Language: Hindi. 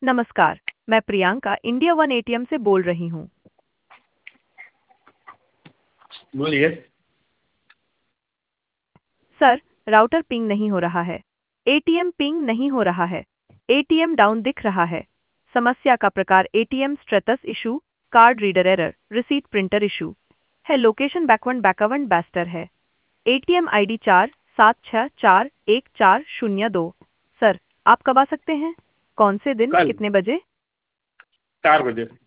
नमस्कार, मैं प्रियंका इंडिया वन एटीएम से बोल रही हूँ। बोलिए। सर, राउटर पिंग नहीं हो रहा है। एटीएम पिंग नहीं हो रहा है। एटीएम डाउन दिख रहा है। समस्या का प्रकार ATM status issue, card reader error, receipt printer issue है। लोकेशन बैकवन बैस्टर है। ATM ID 47641402। सर, आप कब आ सकते हैं? कौन से दिन, कल कितने बजे? 4 बजे।